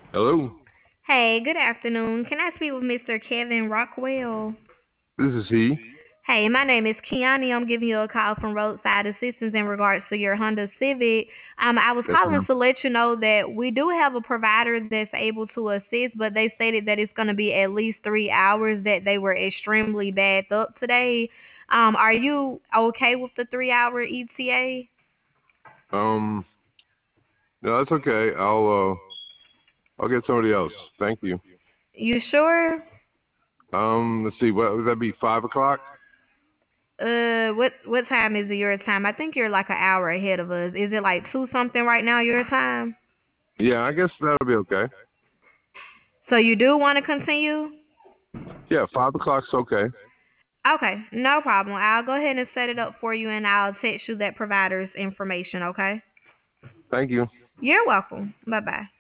Hello, Hey, good afternoon. Can I speak with Mr. Kevin Rockwell? this is he. Hey, my name is Kiani. I'm giving you a call from Roadside Assistance in regards to your Honda Civic. I was Yes, calling ma'am. to let you know that we do have a provider that's able to assist, but they stated that it's going to be at least 3 hours, that they were extremely backed up today. Are you okay with the 3 hour ETA? Um, no, that's okay. I'll get somebody else. Thank you. You sure? Let's see. What would that be? 5 o'clock? What time is it your time? I think you're like an hour ahead of us. Is it like two something right now your time? Yeah, I guess that'll be okay. So you do want to continue? Yeah, 5 o'clock's okay. Okay, no problem. I'll go ahead and set it up for you and I'll text you that provider's information, okay? Thank you. You're welcome. Bye bye.